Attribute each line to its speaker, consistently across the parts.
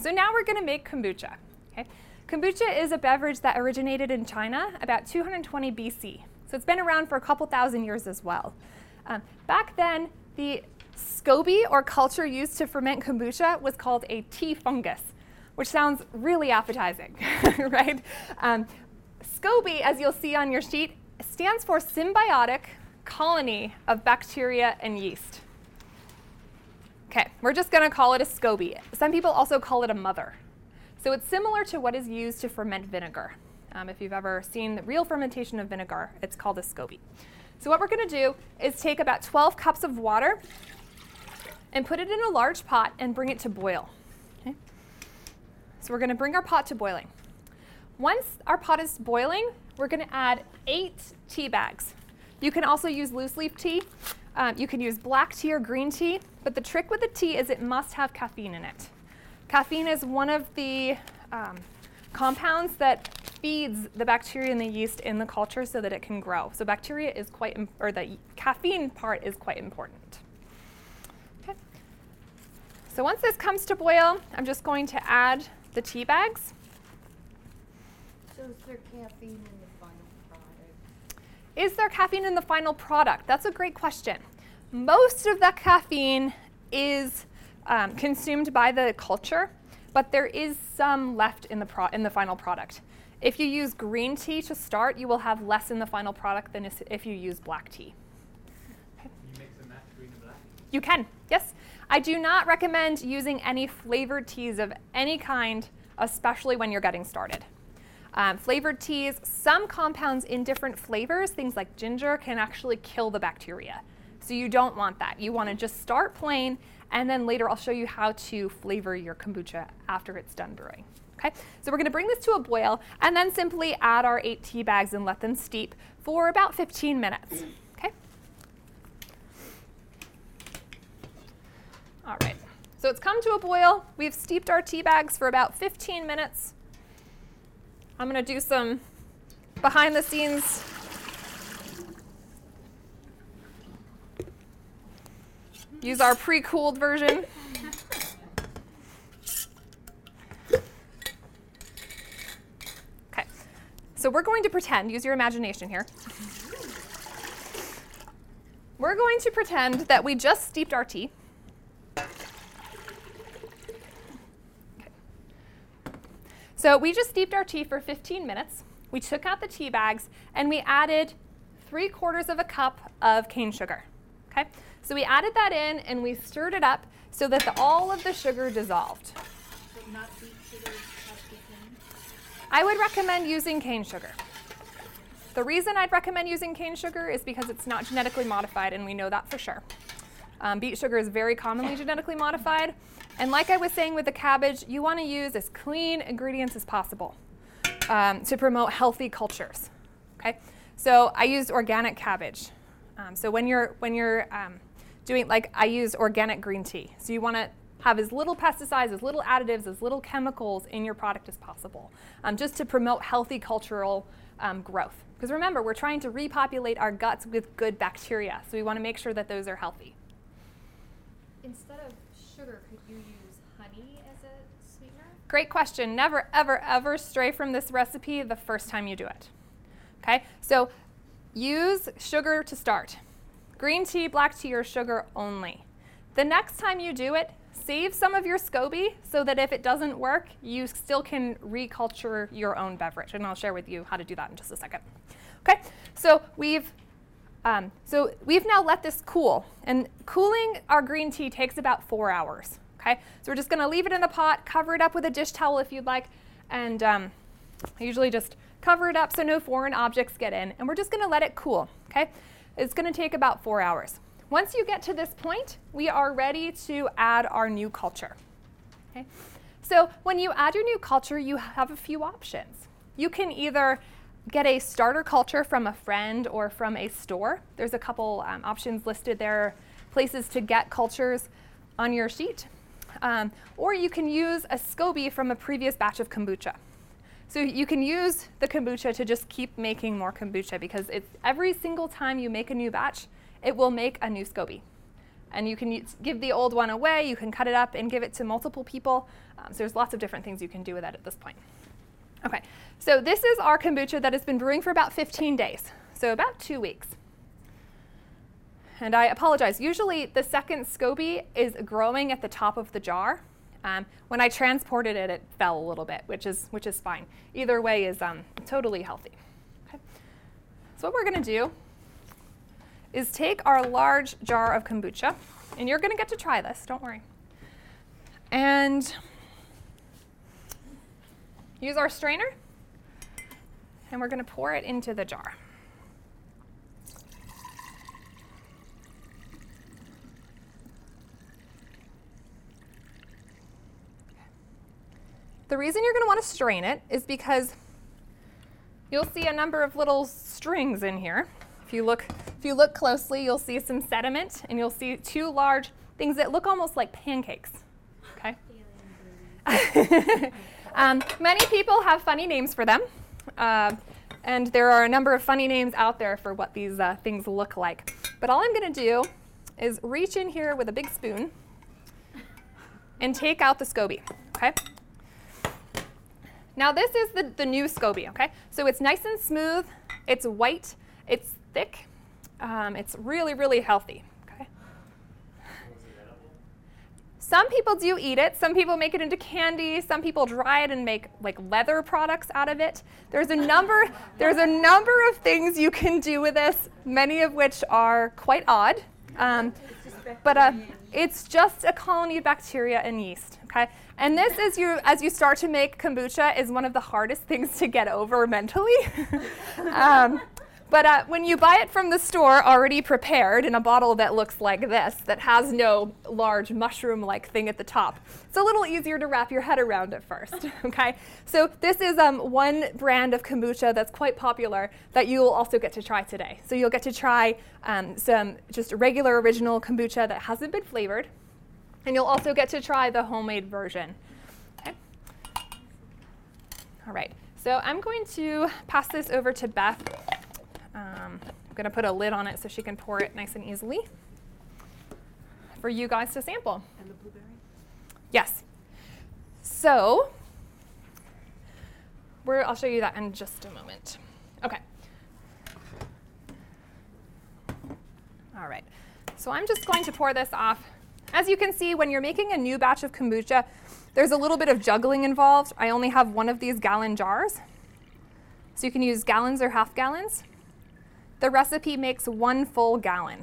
Speaker 1: So now we're going to make kombucha. Okay? Kombucha is a beverage that originated in China about 220 BC. So it's been around for a couple thousand years as well. Back then, the SCOBY, or culture used to ferment kombucha, was called a tea fungus, which sounds really appetizing, right? SCOBY, as you'll see on your sheet, stands for symbiotic colony of bacteria and yeast. Okay, we're just going to call it a SCOBY. Some people also call it a mother. So it's similar to what is used to ferment vinegar. If you've ever seen the real fermentation of vinegar, it's called a SCOBY. So what we're going to do is take about 12 cups of water and put it in a large pot and bring it to boil. Okay? So we're going to bring our pot to boiling. Once our pot is boiling, we're going to add 8 tea bags. You can also use loose leaf tea. You can use black tea or green tea, but the trick with the tea is it must have caffeine in it. Caffeine is one of the compounds that feeds the bacteria and the yeast in the culture so that it can grow. So bacteria is the caffeine part is quite important. Okay. So once this comes to boil, I'm just going to add the tea bags.
Speaker 2: So is there caffeine in the final product?
Speaker 1: Is there caffeine in the final product? That's a great question. Most of that caffeine is consumed by the culture, but there is some left in the final product. If you use green tea to start, you will have less in the final product than if you use black tea. Okay.
Speaker 3: Can you mix and match green and black?
Speaker 1: You can, yes. I do not recommend using any flavored teas of any kind, especially when you're getting started. Flavored teas, some compounds in different flavors, things like ginger, can actually kill the bacteria. So you don't want that. You want to just start plain, and then later I'll show you how to flavor your kombucha after it's done brewing. Okay, so we're going to bring this to a boil and then simply add our 8 tea bags and let them steep for about 15 minutes. Okay. All right, so it's come to a boil. We've steeped our tea bags for about 15 minutes. I'm going to do some behind the scenes. Use our pre-cooled version. Okay, so we're going to pretend, use your imagination here. We're going to pretend that we just steeped our tea. Okay. So we just steeped our tea for 15 minutes. We took out the tea bags and we added 3/4 of a cup of cane sugar. Okay? So we added that in and we stirred it up so that all of the sugar dissolved.
Speaker 2: But not beet sugar, not cane?
Speaker 1: I would recommend using cane sugar. The reason I'd recommend using cane sugar is because it's not genetically modified, and we know that for sure. Beet sugar is very commonly genetically modified. And like I was saying with the cabbage, you want to use as clean ingredients as possible to promote healthy cultures. Okay? So I used organic cabbage. So when you're doing, like, I use organic green tea. So you want to have as little pesticides, as little additives, as little chemicals in your product as possible, just to promote healthy cultural growth. Because remember, we're trying to repopulate our guts with good bacteria. So we want to make sure that those are healthy.
Speaker 2: Instead of sugar, could you use honey as a sweetener?
Speaker 1: Great question. Never, ever, ever stray from this recipe the first time you do it. Okay, so use sugar to start. Green tea, black tea, or sugar only. The next time you do it, save some of your SCOBY so that if it doesn't work, you still can reculture your own beverage. And I'll share with you how to do that in just a second. Okay, so we've now let this cool. And cooling our green tea takes about 4 hours. Okay, so we're just going to leave it in the pot, cover it up with a dish towel if you'd like, and I usually just cover it up so no foreign objects get in, and we're just going to let it cool. Okay, it's going to take about 4 hours. Once you get to this point, we are ready to add our new culture. Okay, so when you add your new culture, you have a few options. You can either get a starter culture from a friend or from a store. There's a couple options listed there, places to get cultures on your sheet. Or you can use a SCOBY from a previous batch of kombucha. So you can use the kombucha to just keep making more kombucha, because it's every single time you make a new batch, it will make a new SCOBY. And you can give the old one away. You can cut it up and give it to multiple people. So there's lots of different things you can do with that at this point. Okay, so this is our kombucha that has been brewing for about 15 days, so about 2 weeks. And I apologize. Usually the second SCOBY is growing at the top of the jar. When I transported it, it fell a little bit, which is fine. Either way is totally healthy. Okay. So what we're going to do is take our large jar of kombucha, and you're going to get to try this, don't worry. And use our strainer, and we're going to pour it into the jar. The reason you're going to want to strain it is because you'll see a number of little strings in here. If you look closely, you'll see some sediment, and you'll see two large things that look almost like pancakes. Okay. Many people have funny names for them, and there are a number of funny names out there for what these things look like. But all I'm going to do is reach in here with a big spoon and take out the SCOBY. Okay. Now this is the new SCOBY, okay? So it's nice and smooth, it's white, it's thick, it's really, really healthy, okay? Some people do eat it, some people make it into candy, some people dry it and make like leather products out of it. There's a number of things you can do with this, many of which are quite odd. But it's just a colony of bacteria and yeast, okay? And this, as you start to make kombucha, is one of the hardest things to get over mentally. But when you buy it from the store already prepared in a bottle that looks like this, that has no large mushroom-like thing at the top, it's a little easier to wrap your head around at first, okay? So this is one brand of kombucha that's quite popular that you will also get to try today. So you'll get to try some just regular original kombucha that hasn't been flavored, and you'll also get to try the homemade version, okay? All right, so I'm going to pass this over to Beth. I'm going to put a lid on it so she can pour it nice and easily for you guys to sample.
Speaker 4: And the blueberry?
Speaker 1: Yes. So I'll show you that in just a moment. Okay. All right. So I'm just going to pour this off. As you can see, when you're making a new batch of kombucha, there's a little bit of juggling involved. I only have one of these gallon jars. So you can use gallons or half gallons. The recipe makes 1 full gallon.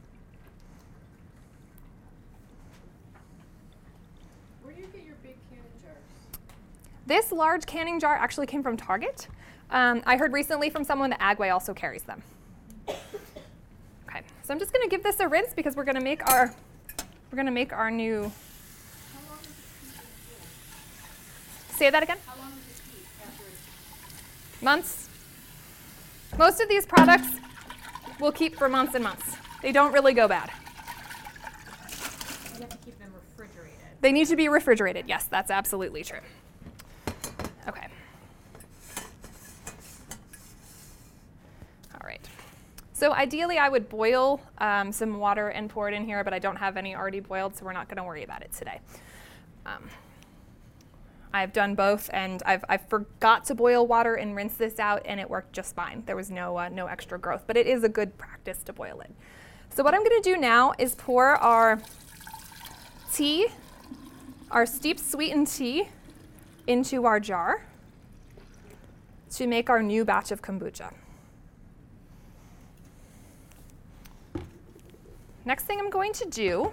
Speaker 4: Where do you get your big canning jars?
Speaker 1: This large canning jar actually came from Target. I heard recently from someone that Agway also carries them. Okay, so I'm just going to give this a rinse because we're going to make our new.
Speaker 4: How long does it keep?
Speaker 1: Say that again.
Speaker 4: How long does it keep after it's
Speaker 1: Months. Most of these products will keep for months and months. They don't really go bad.
Speaker 2: You have to keep them refrigerated.
Speaker 1: They need to be refrigerated. Yes, that's absolutely true. Okay. All right. So ideally, I would boil some water and pour it in here, but I don't have any already boiled, so we're not going to worry about it today. I've done both, and I forgot to boil water and rinse this out, and it worked just fine. There was no extra growth, but it is a good practice to boil it. So what I'm going to do now is pour our tea, our steep sweetened tea, into our jar to make our new batch of kombucha. Next thing I'm going to do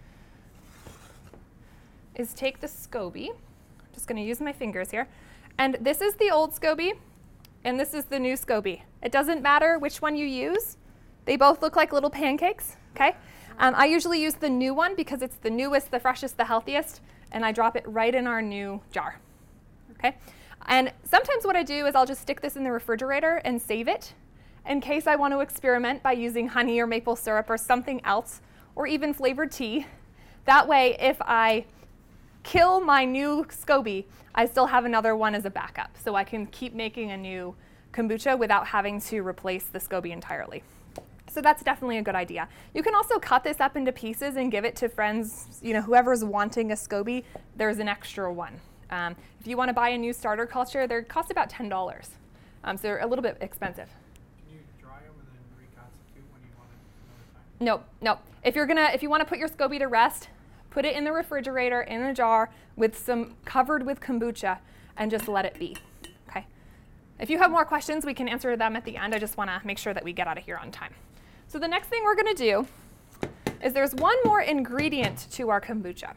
Speaker 1: is take the SCOBY. Just going to use my fingers here. And this is the old SCOBY, and this is the new SCOBY. It doesn't matter which one you use. They both look like little pancakes, okay? I usually use the new one because it's the newest, the freshest, the healthiest, and I drop it right in our new jar, okay? And sometimes what I do is I'll just stick this in the refrigerator and save it in case I want to experiment by using honey or maple syrup or something else, or even flavored tea. That way, if I kill my new SCOBY, I still have another one as a backup, so I can keep making a new kombucha without having to replace the SCOBY entirely. So that's definitely a good idea. You can also cut this up into pieces and give it to friends, whoever's wanting a SCOBY, there's an extra one. If you want to buy a new starter culture, they cost about $10. So they're a little bit expensive.
Speaker 3: Can you dry them and then reconstitute when you want it another time?
Speaker 1: No. If you want to put your SCOBY to rest, put it in the refrigerator in a jar covered with kombucha and just let it be. Okay. If you have more questions, we can answer them at the end. I just want to make sure that we get out of here on time. So the next thing we're going to do is there's one more ingredient to our kombucha.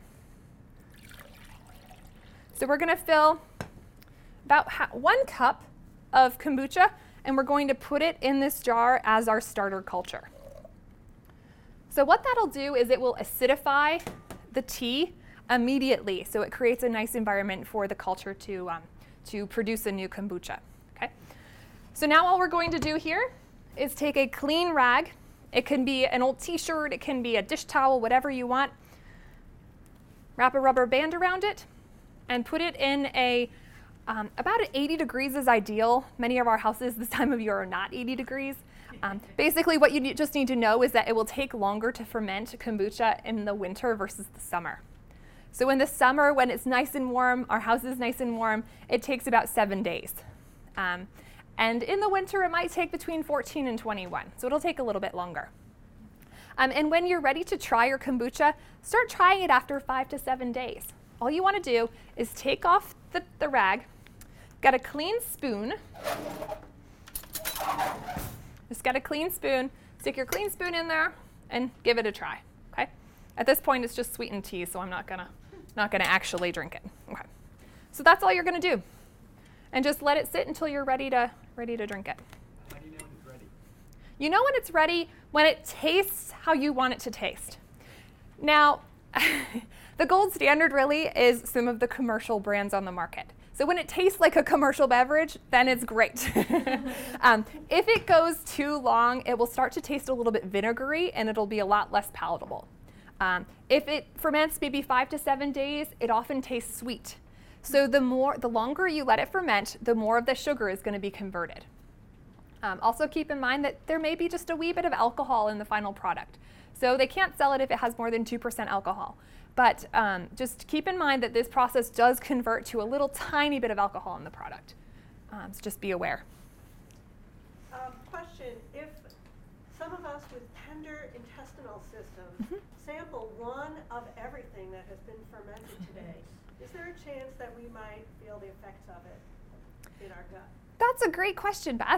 Speaker 1: So we're going to fill about 1 cup of kombucha, and we're going to put it in this jar as our starter culture. So what that'll do is it will acidify the tea immediately, so it creates a nice environment for the culture to produce a new kombucha. Okay. So now all we're going to do here is take a clean rag. It can be an old t-shirt, it can be a dish towel, whatever you want. Wrap a rubber band around it and put it in about 80 degrees is ideal. Many of our houses this time of year are not 80 degrees. Basically what you just need to know is that it will take longer to ferment kombucha in the winter versus the summer. So in the summer, when it's nice and warm, our house is nice and warm, it takes about 7 days. And in the winter, it might take between 14 and 21, so it'll take a little bit longer. And when you're ready to try your kombucha, start trying it after 5 to 7 days. All you want to do is take off the rag, get a clean spoon, stick your clean spoon in there, and give it a try. Okay? At this point, it's just sweetened tea, so I'm not gonna actually drink it. Okay. So that's all you're gonna do. And just let it sit until you're ready to drink it.
Speaker 3: How do you know when it's ready?
Speaker 1: You know when it's ready when it tastes how you want it to taste. Now, the gold standard really is some of the commercial brands on the market. So when it tastes like a commercial beverage, then it's great. If it goes too long, it will start to taste a little bit vinegary and it'll be a lot less palatable. If it ferments maybe 5 to 7 days, it often tastes sweet. So the longer you let it ferment, the more of the sugar is going to be converted. Also keep in mind that there may be just a wee bit of alcohol in the final product. So they can't sell it if it has more than 2% alcohol. But just keep in mind that this process does convert to a little tiny bit of alcohol in the product. So just be aware.
Speaker 5: Question, if some of us with tender intestinal systems sample one of everything that has been fermented today, is there a chance that we might feel the effects of it in our gut?
Speaker 1: That's a great question, Beth.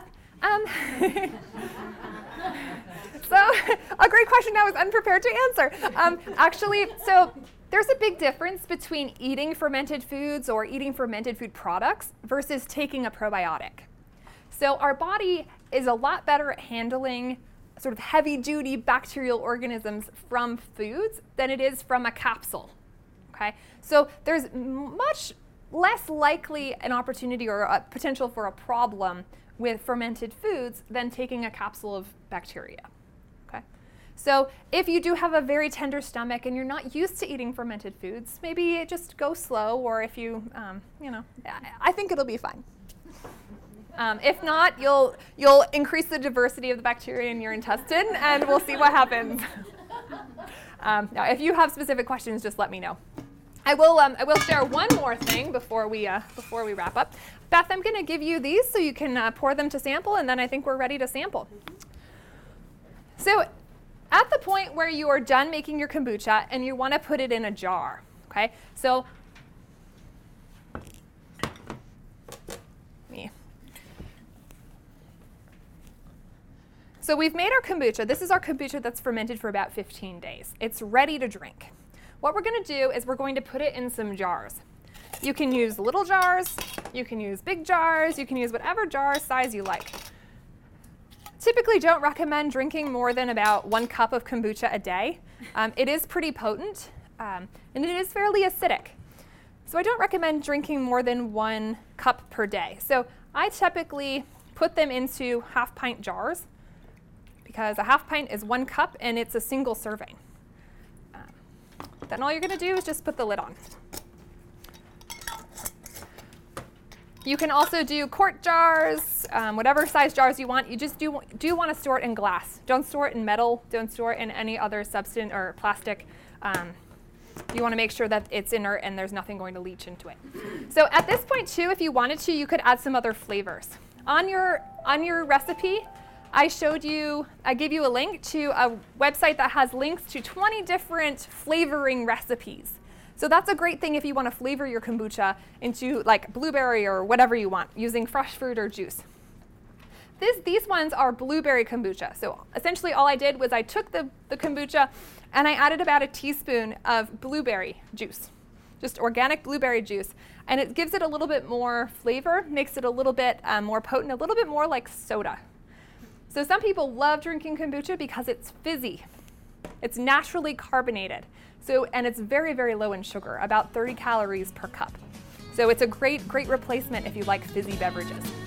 Speaker 1: So a great question I was unprepared to answer. Actually, so there's a big difference between eating fermented foods or eating fermented food products versus taking a probiotic. So our body is a lot better at handling sort of heavy-duty bacterial organisms from foods than it is from a capsule. Okay, so there's much less likely an opportunity or a potential for a problem with fermented foods than taking a capsule of bacteria. Okay, so if you do have a very tender stomach and you're not used to eating fermented foods, maybe just go slow, or if you, I think it'll be fine. If not, you'll increase the diversity of the bacteria in your intestine, and we'll see what happens. Now, if you have specific questions, just let me know. I will share one more thing before we wrap up. Beth, I'm going to give you these so you can pour them to sample, and then I think we're ready to sample. So, at the point where you are done making your kombucha and you want to put it in a jar, okay? So, So we've made our kombucha. This is our kombucha that's fermented for about 15 days. It's ready to drink. What we're going to do is we're going to put it in some jars. You can use little jars, you can use big jars, you can use whatever jar size you like. Typically don't recommend drinking more than about 1 cup of kombucha a day. It is pretty potent, and it is fairly acidic. So I don't recommend drinking more than 1 cup per day. So I typically put them into half-pint jars, because a half pint is 1 cup and it's a single serving. Then all you're going to do is just put the lid on. You can also do quart jars, whatever size jars you want. You just do want to store it in glass. Don't store it in metal. Don't store it in any other substance or plastic. You want to make sure that it's inert and there's nothing going to leach into it. So at this point too, if you wanted to, you could add some other flavors. On your recipe, I gave you a link to a website that has links to 20 different flavoring recipes. So that's a great thing if you want to flavor your kombucha into like blueberry or whatever you want, using fresh fruit or juice. These ones are blueberry kombucha. So essentially all I did was I took the kombucha and I added about a teaspoon of blueberry juice, just organic blueberry juice. And it gives it a little bit more flavor, makes it a little bit more potent, a little bit more like soda. So some people love drinking kombucha because it's fizzy. It's naturally carbonated. And it's very, very low in sugar, about 30 calories per cup. So it's a great replacement if you like fizzy beverages.